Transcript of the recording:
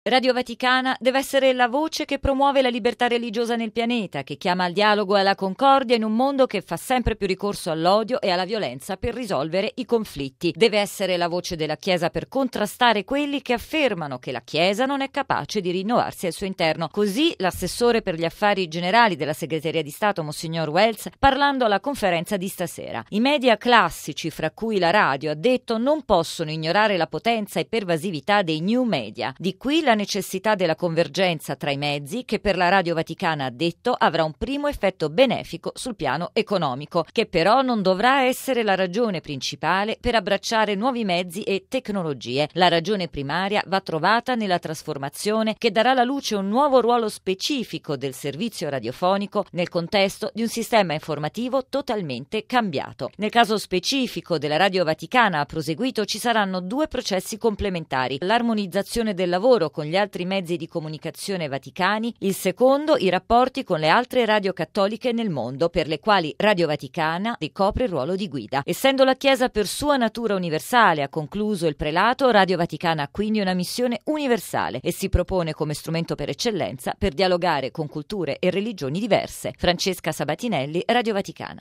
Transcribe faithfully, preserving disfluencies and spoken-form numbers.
Radio Vaticana deve essere la voce che promuove la libertà religiosa nel pianeta, che chiama al dialogo e alla concordia in un mondo che fa sempre più ricorso all'odio e alla violenza per risolvere i conflitti. Deve essere la voce della Chiesa per contrastare quelli che affermano che la Chiesa non è capace di rinnovarsi al suo interno. Così l'assessore per gli affari generali della Segreteria di Stato, Monsignor Wells, parlando alla conferenza di stasera. I media classici, fra cui la radio, ha detto, non possono ignorare la potenza e pervasività dei new media. Di qui la la necessità della convergenza tra i mezzi che per la Radio Vaticana, ha detto, avrà un primo effetto benefico sul piano economico, che però non dovrà essere la ragione principale per abbracciare nuovi mezzi e tecnologie. La ragione primaria va trovata nella trasformazione che darà alla luce un nuovo ruolo specifico del servizio radiofonico nel contesto di un sistema informativo totalmente cambiato. Nel caso specifico della Radio Vaticana, ha proseguito, ci saranno due processi complementari: l'armonizzazione del lavoro con gli altri mezzi di comunicazione vaticani, il secondo i rapporti con le altre radio cattoliche nel mondo, per le quali Radio Vaticana ricopre il ruolo di guida. Essendo la Chiesa per sua natura universale, ha concluso il prelato, Radio Vaticana ha quindi una missione universale e si propone come strumento per eccellenza per dialogare con culture e religioni diverse. Francesca Sabatinelli, Radio Vaticana.